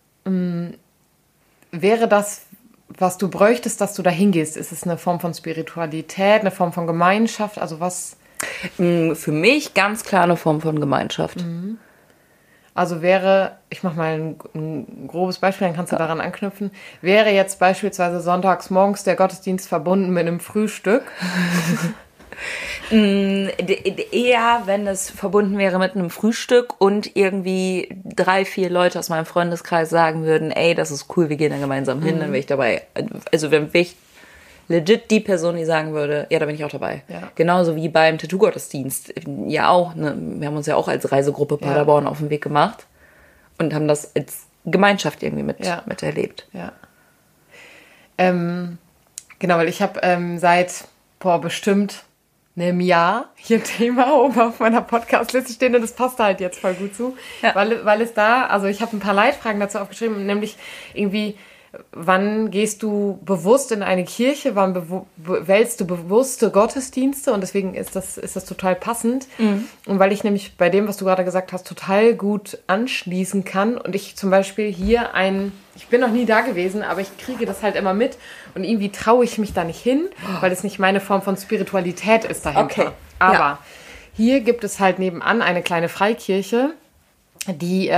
wäre das, was du bräuchtest, dass du da hingehst? Ist es eine Form von Spiritualität, eine Form von Gemeinschaft? Also was... Für mich ganz klar eine Form von Gemeinschaft. Also wäre, ich mache mal ein grobes Beispiel, dann kannst du daran anknüpfen, wäre jetzt beispielsweise sonntags morgens der Gottesdienst verbunden mit einem Frühstück? Eher, wenn es verbunden wäre mit einem Frühstück und irgendwie 3, 4 Leute aus meinem Freundeskreis sagen würden, ey, das ist cool, wir gehen da gemeinsam hin, dann wäre ich dabei. Also wenn ich legit die Person, die sagen würde, ja, da bin ich auch dabei. Ja. Genauso wie beim Tattoo-Gottesdienst. Ja auch, ne? Wir haben uns ja auch als Reisegruppe Paderborn auf den Weg gemacht und haben das als Gemeinschaft irgendwie miterlebt. Ja. Genau, weil ich habe seit bestimmt einem Jahr hier ein Thema oben auf meiner Podcast-Liste stehen und das passt halt jetzt voll gut zu, weil es da, also ich habe ein paar Leitfragen dazu aufgeschrieben, nämlich irgendwie, wann gehst du bewusst in eine Kirche, wann wählst du bewusste Gottesdienste und deswegen ist das total passend und weil ich nämlich bei dem, was du gerade gesagt hast, total gut anschließen kann und ich zum Beispiel hier ich bin noch nie da gewesen, aber ich kriege das halt immer mit und irgendwie traue ich mich da nicht hin, weil es nicht meine Form von Spiritualität ist dahinter. Okay. Aber hier gibt es halt nebenan eine kleine Freikirche, die,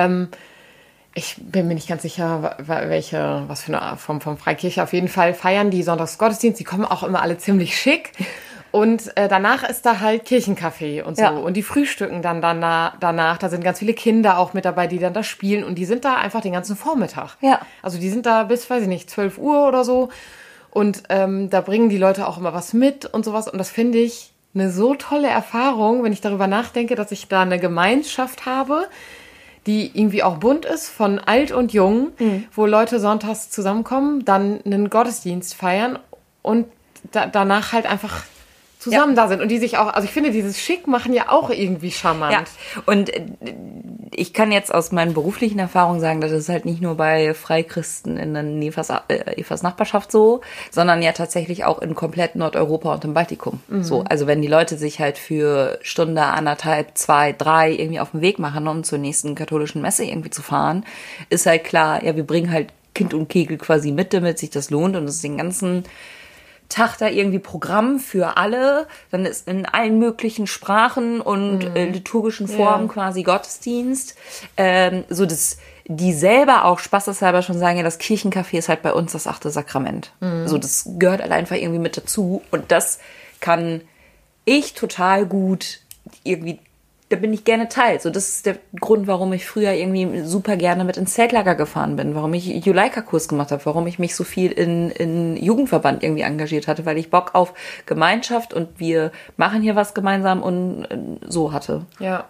ich bin mir nicht ganz sicher, was für eine Form von Freikirche, auf jeden Fall feiern die Sonntagsgottesdienst, die kommen auch immer alle ziemlich schick. Und danach ist da halt Kirchencafé und so. Ja. Und die frühstücken dann danach. Da sind ganz viele Kinder auch mit dabei, die dann da spielen. Und die sind da einfach den ganzen Vormittag. Ja. Also die sind da bis, weiß ich nicht, 12 Uhr oder so. Und da bringen die Leute auch immer was mit und sowas. Und das finde ich eine so tolle Erfahrung, wenn ich darüber nachdenke, dass ich da eine Gemeinschaft habe, die irgendwie auch bunt ist, von alt und jung, wo Leute sonntags zusammenkommen, dann einen Gottesdienst feiern und danach halt einfach zusammen da sind und die sich auch, also ich finde, dieses Schick machen ja auch irgendwie charmant. Ja, und ich kann jetzt aus meinen beruflichen Erfahrungen sagen, das ist halt nicht nur bei Freikristen in der Evas Nachbarschaft so, sondern ja tatsächlich auch in komplett Nordeuropa und im Baltikum. So, also wenn die Leute sich halt für Stunde, 1,5, 2, 3 irgendwie auf den Weg machen, um zur nächsten katholischen Messe irgendwie zu fahren, ist halt klar, ja, wir bringen halt Kind und Kegel quasi mit, damit sich das lohnt und das ist den ganzen Tag da irgendwie Programm für alle, dann ist in allen möglichen Sprachen und liturgischen Formen quasi Gottesdienst, so dass die selber auch spaßeshalber schon sagen, ja, das Kirchencafé ist halt bei uns das 8. Sakrament. So, das gehört halt einfach irgendwie mit dazu und das kann ich total gut irgendwie, da bin ich gerne Teil. So, das ist der Grund, warum ich früher irgendwie super gerne mit ins Zeltlager gefahren bin, warum ich Juleika-Kurs gemacht habe, warum ich mich so viel in Jugendverband irgendwie engagiert hatte, weil ich Bock auf Gemeinschaft und wir machen hier was gemeinsam und so hatte. Ja.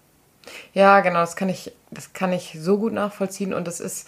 Ja, genau, das kann ich so gut nachvollziehen und das ist,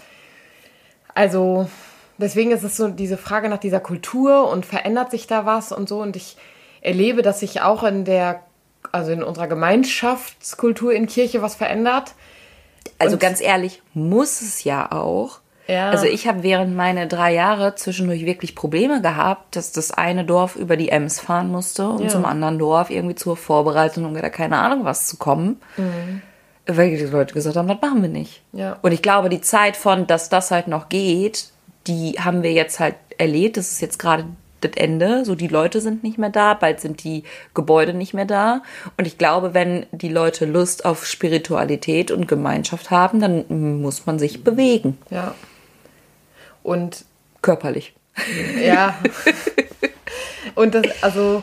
also, deswegen ist es so diese Frage nach dieser Kultur und verändert sich da was und so und ich erlebe, dass sich auch in unserer Gemeinschaftskultur in Kirche was verändert. Also ganz ehrlich, muss es ja auch. Ja. Also ich habe während meiner 3 Jahre zwischendurch wirklich Probleme gehabt, dass das eine Dorf über die Ems fahren musste und zum anderen Dorf irgendwie zur Vorbereitung oder keine Ahnung was zu kommen. Weil die Leute gesagt haben, das machen wir nicht. Ja. Und ich glaube, die Zeit von, dass das halt noch geht, die haben wir jetzt halt erlebt. Das ist jetzt gerade das Ende, so die Leute sind nicht mehr da, bald sind die Gebäude nicht mehr da und ich glaube, wenn die Leute Lust auf Spiritualität und Gemeinschaft haben, dann muss man sich bewegen. Ja. Und körperlich. Ja. Und das, also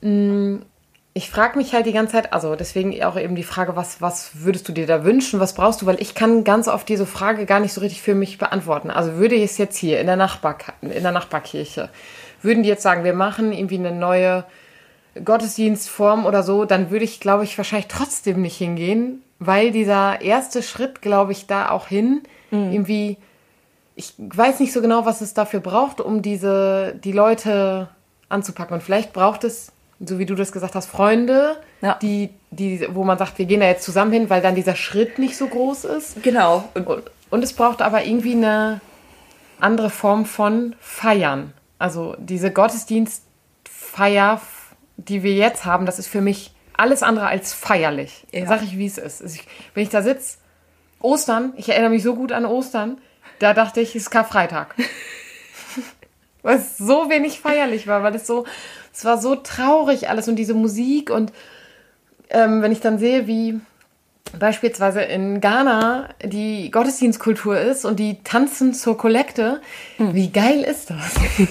ich frage mich halt die ganze Zeit, also deswegen auch eben die Frage, was würdest du dir da wünschen, was brauchst du, weil ich kann ganz oft diese Frage gar nicht so richtig für mich beantworten. Also würde ich es jetzt hier in der Nachbarkirche, würden die jetzt sagen, wir machen irgendwie eine neue Gottesdienstform oder so, dann würde ich, glaube ich, wahrscheinlich trotzdem nicht hingehen, weil dieser erste Schritt, glaube ich, da auch hin, irgendwie, ich weiß nicht so genau, was es dafür braucht, um die Leute anzupacken. Und vielleicht braucht es, so wie du das gesagt hast, Freunde, wo man sagt, wir gehen da jetzt zusammen hin, weil dann dieser Schritt nicht so groß ist. Genau. Und es braucht aber irgendwie eine andere Form von Feiern. Also diese Gottesdienstfeier, die wir jetzt haben, das ist für mich alles andere als feierlich. Ja. Sag ich, wie es ist. Wenn ich da sitze, Ostern, ich erinnere mich so gut an Ostern, da dachte ich, es ist Karfreitag. Weil es so wenig feierlich war, weil es war so traurig alles und diese Musik und wenn ich dann sehe, wie beispielsweise in Ghana die Gottesdienstkultur ist und die tanzen zur Kollekte. Wie geil ist das?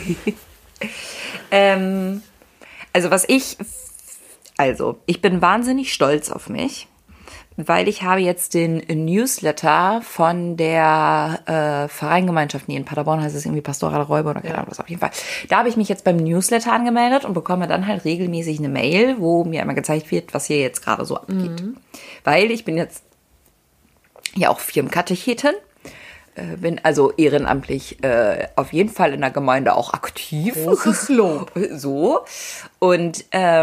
Also ich bin wahnsinnig stolz auf mich, weil ich habe jetzt den Newsletter von der Vereingemeinschaft, in Paderborn heißt es irgendwie Pastorale Räuber oder keine Ahnung was, auf jeden Fall. Da habe ich mich jetzt beim Newsletter angemeldet und bekomme dann halt regelmäßig eine Mail, wo mir einmal gezeigt wird, was hier jetzt gerade so abgeht. Weil ich bin jetzt ja auch Firmenkatechetin, bin also ehrenamtlich auf jeden Fall in der Gemeinde auch aktiv. Großes Lob. So. Und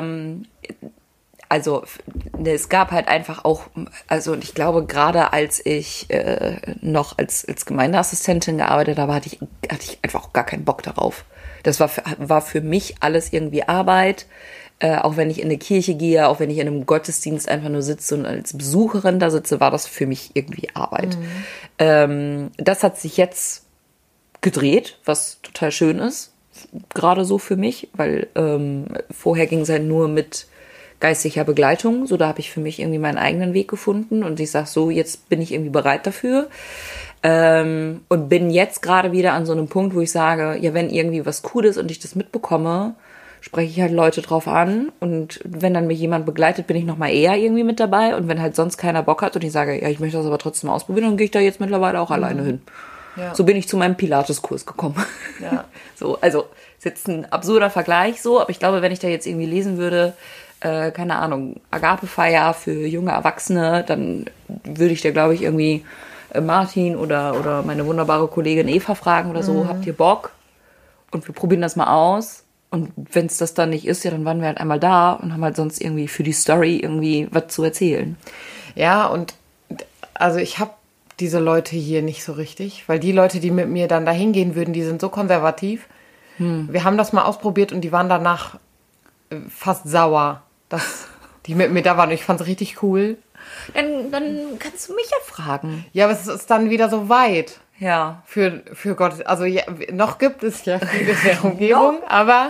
also es gab halt einfach auch, also und ich glaube, gerade als ich noch als Gemeindeassistentin gearbeitet habe, hatte ich einfach auch gar keinen Bock darauf. Das war für mich alles irgendwie Arbeit, auch wenn ich in eine Kirche gehe, auch wenn ich in einem Gottesdienst einfach nur sitze und als Besucherin da sitze, war das für mich irgendwie Arbeit. Das hat sich jetzt gedreht, was total schön ist, gerade so für mich, weil vorher ging es halt nur mit geistlicher Begleitung, so da habe ich für mich irgendwie meinen eigenen Weg gefunden und ich sage so, jetzt bin ich irgendwie bereit dafür und bin jetzt gerade wieder an so einem Punkt, wo ich sage, ja, wenn irgendwie was cool ist und ich das mitbekomme, spreche ich halt Leute drauf an und wenn dann mich jemand begleitet, bin ich noch mal eher irgendwie mit dabei und wenn halt sonst keiner Bock hat und ich sage, ja, ich möchte das aber trotzdem ausprobieren, dann gehe ich da jetzt mittlerweile auch alleine hin. Ja. So bin ich zu meinem Pilates-Kurs gekommen. Ja. So, also ist jetzt ein absurder Vergleich so, aber ich glaube, wenn ich da jetzt irgendwie lesen würde, keine Ahnung, Agapefeier für junge Erwachsene, dann würde ich da, glaube ich, irgendwie Martin oder meine wunderbare Kollegin Eva fragen oder so, habt ihr Bock? Und wir probieren das mal aus. Und wenn es das dann nicht ist, ja, dann waren wir halt einmal da und haben halt sonst irgendwie für die Story irgendwie was zu erzählen. Ja, und also ich habe diese Leute hier nicht so richtig, weil die Leute, die mit mir dann dahin gehen würden, die sind so konservativ. Wir haben das mal ausprobiert und die waren danach fast sauer, dass die mit mir da waren. Ich fand es richtig cool. Dann kannst du mich ja fragen. Ja, aber es ist dann wieder so weit. Ja. Für Gott. Also ja, noch gibt es ja viele in der Umgebung, aber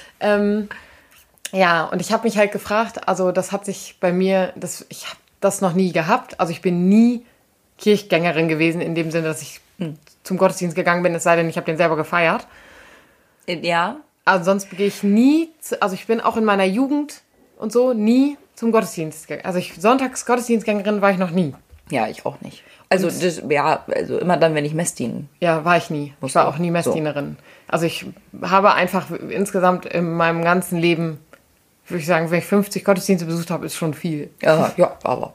ja, und ich habe mich halt gefragt, also das hat sich bei mir, ich habe das noch nie gehabt. Also ich bin nie Kirchgängerin gewesen, in dem Sinne, dass ich zum Gottesdienst gegangen bin, es sei denn, ich habe den selber gefeiert. Ja. Also sonst gehe ich nie, also ich bin auch in meiner Jugend und so nie zum Gottesdienst gegangen. Also Sonntags-Gottesdienstgängerin war ich noch nie. Ja, ich auch nicht. Also also immer dann, wenn ich Messdienen. Ja, war ich nie. Ich war auch nie Messdienerin. So. Also ich habe einfach insgesamt in meinem ganzen Leben, würde ich sagen, wenn ich 50 Gottesdienste besucht habe, ist schon viel. Ja, aber.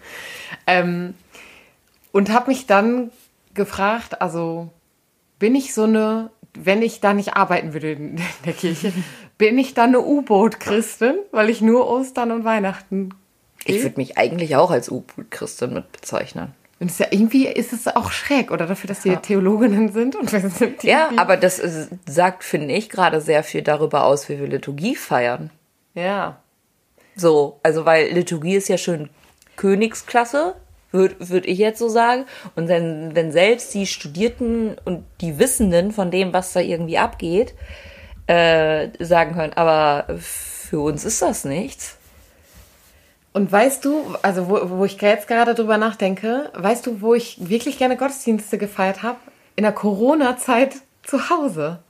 Und habe mich dann gefragt, also bin ich so eine, wenn ich da nicht arbeiten würde in der Kirche, bin ich dann eine U-Boot-Christin, weil ich nur Ostern und Weihnachten gehe? Ich würde mich eigentlich auch als U-Boot-Christin mit bezeichnen. Und irgendwie ist es auch schräg, oder dafür, dass die Theologinnen sind. Und wir sind ja, aber das sagt, finde ich, gerade sehr viel darüber aus, wie wir Liturgie feiern. Ja. So, also weil Liturgie ist ja schön Königsklasse, würde ich jetzt so sagen. Und wenn selbst die Studierten und die Wissenden von dem, was da irgendwie abgeht, sagen können, aber für uns ist das nichts. Und weißt du, also wo ich jetzt gerade drüber nachdenke, weißt du, wo ich wirklich gerne Gottesdienste gefeiert habe? In der Corona-Zeit zu Hause.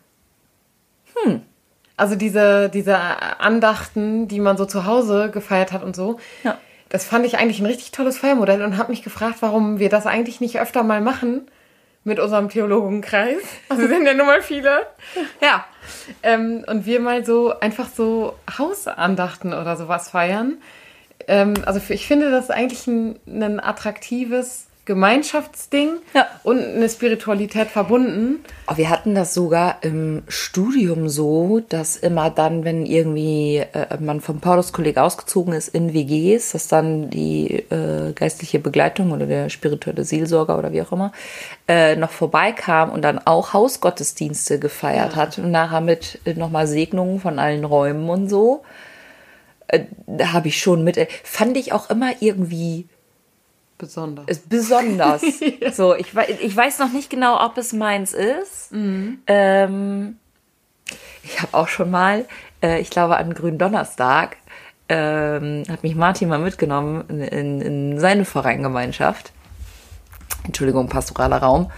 Also diese Andachten, die man so zu Hause gefeiert hat und so. Ja. Das fand ich eigentlich ein richtig tolles Feiermodell und habe mich gefragt, warum wir das eigentlich nicht öfter mal machen mit unserem Theologenkreis. Also sind ja nun mal viele. Ja. Und wir mal so einfach so Hausandachten oder sowas feiern. Also ich finde das eigentlich ein attraktives Gemeinschaftsding und eine Spiritualität verbunden. Oh, wir hatten das sogar im Studium so, dass immer dann, wenn irgendwie man vom Pauluskolleg ausgezogen ist in WGs, dass dann die geistliche Begleitung oder der spirituelle Seelsorger oder wie auch immer noch vorbeikam und dann auch Hausgottesdienste gefeiert hat und nachher mit nochmal Segnungen von allen Räumen und so. Da habe ich schon fand ich auch immer irgendwie besonders. Ja. So, ich weiß noch nicht genau, ob es meins ist. Mhm. Ich habe auch schon mal, ich glaube an Gründonnerstag, hat mich Martin mal mitgenommen in seine Vereingemeinschaft. Entschuldigung, pastoraler Raum.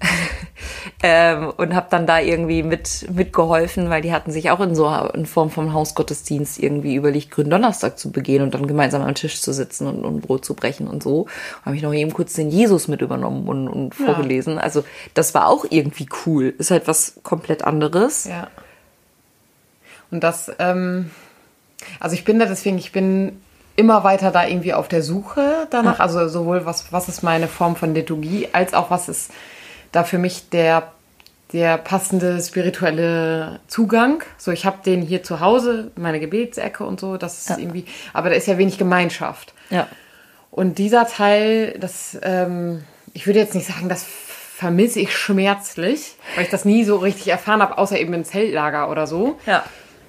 Und habe dann da irgendwie mitgeholfen, weil die hatten sich auch in Form vom Hausgottesdienst irgendwie überlegt, Gründonnerstag zu begehen und dann gemeinsam am Tisch zu sitzen und Brot zu brechen und so. Habe ich noch eben kurz den Jesus mit übernommen und vorgelesen. Also das war auch irgendwie cool. Ist halt was komplett anderes. Ja. Und das, also ich bin immer weiter da irgendwie auf der Suche danach. Also sowohl was ist meine Form von Liturgie, als auch was ist da für mich der passende spirituelle Zugang. So, ich habe den hier zu Hause, meine Gebetsecke und so, das ist irgendwie, aber da ist ja wenig Gemeinschaft. Ja. Und dieser Teil, ich würde jetzt nicht sagen, das vermisse ich schmerzlich, weil ich das nie so richtig erfahren habe, außer eben im Zeltlager oder so. Ja.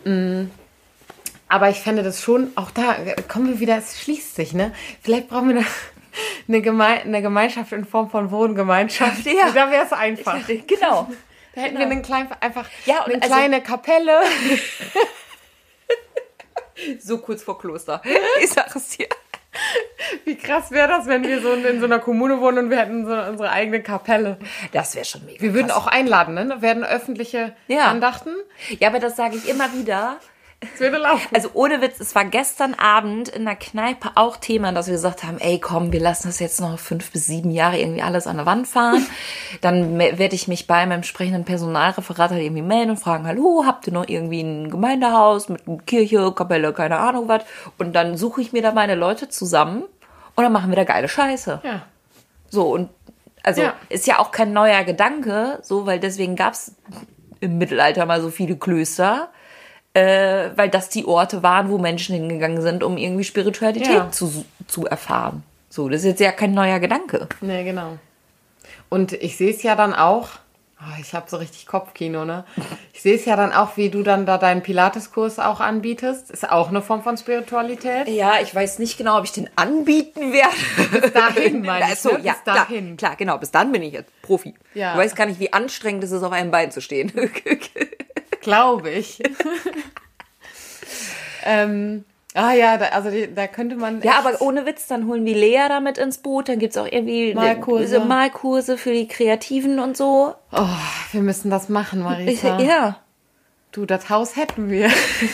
Aber ich fände das schon, auch da kommen wir wieder, es schließt sich, ne? Vielleicht brauchen wir eine Gemeinschaft in Form von Wohngemeinschaft. Ja. Da wäre es einfach. Genau. Da hätten wir eine eine kleine Kapelle. So kurz vor Kloster. Ich sag es dir. Wie krass wäre das, wenn wir so in so einer Kommune wohnen und wir hätten so unsere eigene Kapelle. Das wäre schon mega. Wir würden auch einladen, ne? Da werden öffentliche Andachten. Ja, aber das sage ich immer wieder. Es würde laufen. Also ohne Witz, es war gestern Abend in der Kneipe auch Thema, dass wir gesagt haben, ey komm, wir lassen das jetzt noch 5 bis 7 Jahre irgendwie alles an der Wand fahren. Dann werde ich mich bei meinem sprechenden Personalreferat halt irgendwie melden und fragen, hallo, habt ihr noch irgendwie ein Gemeindehaus mit Kirche, Kapelle, keine Ahnung was. Und dann suche ich mir da meine Leute zusammen und dann machen wir da geile Scheiße. Ja. So, und also ist ja auch kein neuer Gedanke, so, weil deswegen gab es im Mittelalter mal so viele Klöster, weil das die Orte waren, wo Menschen hingegangen sind, um irgendwie Spiritualität zu erfahren. So, das ist jetzt ja kein neuer Gedanke. Nee, genau. Und ich sehe es ja dann auch, ich habe so richtig Kopfkino, ne? Ich sehe es ja dann auch, wie du dann da deinen Pilateskurs auch anbietest. Ist auch eine Form von Spiritualität. Ja, ich weiß nicht genau, ob ich den anbieten werde. Bis dahin, meine ich. So, ja, bis dahin. Klar, genau, bis dann bin ich jetzt Profi. Ja. Du weißt gar nicht, wie anstrengend es ist, auf einem Bein zu stehen. Glaube ich. Da könnte man. Ja, aber ohne Witz, dann holen wir Lea damit ins Boot. Dann gibt es auch irgendwie Malkurse für die Kreativen und so. Oh, wir müssen das machen, Marisa. Ja. Du, das Haus hätten wir.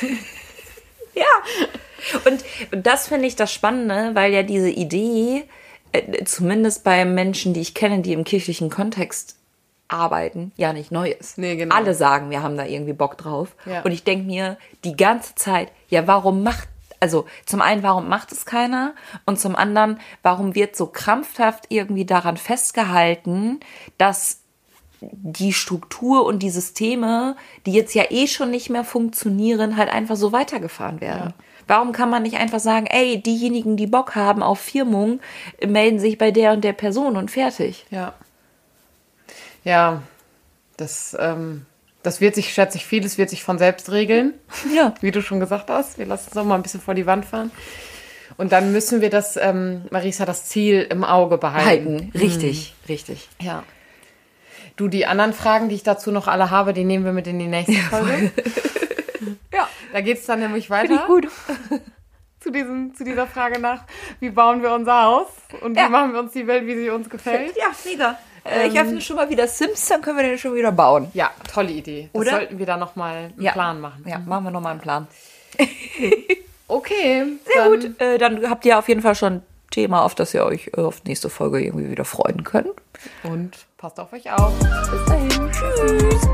Ja. Und das finde ich das Spannende, weil ja diese Idee, zumindest bei Menschen, die ich kenne, die im kirchlichen Kontext arbeiten, ja nicht neu ist. Nee, genau. Alle sagen, wir haben da irgendwie Bock drauf. Ja. Und ich denke mir die ganze Zeit, ja, zum einen, warum macht es keiner? Und zum anderen, warum wird so krampfhaft irgendwie daran festgehalten, dass die Struktur und die Systeme, die jetzt ja schon nicht mehr funktionieren, halt einfach so weitergefahren werden? Ja. Warum kann man nicht einfach sagen, ey, diejenigen, die Bock haben auf Firmung, melden sich bei der und der Person und fertig? Ja. Ja, das wird sich, schätze ich, vieles wird sich von selbst regeln. Ja. Wie du schon gesagt hast. Wir lassen es noch mal ein bisschen vor die Wand fahren. Und dann müssen wir das, Marisa, das Ziel im Auge behalten. Richtig. Ja. Du, die anderen Fragen, die ich dazu noch alle habe, die nehmen wir mit in die nächste Folge. Ja. Da geht es dann nämlich weiter. Finde ich gut. Zu dieser Frage nach, wie bauen wir unser Haus und wie machen wir uns die Welt, wie sie uns gefällt. Ja, mega. Ich öffne schon mal wieder Sims, dann können wir den schon wieder bauen. Ja, tolle Idee. Das sollten wir da nochmal einen Plan machen. Ja, machen wir nochmal einen Plan. Okay. Sehr gut. Dann habt ihr auf jeden Fall schon ein Thema, auf das ihr euch auf die nächste Folge irgendwie wieder freuen könnt. Und passt auf euch auf. Bis dahin. Tschüss.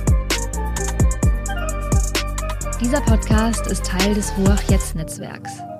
Dieser Podcast ist Teil des Ruach-Jetzt-Netzwerks.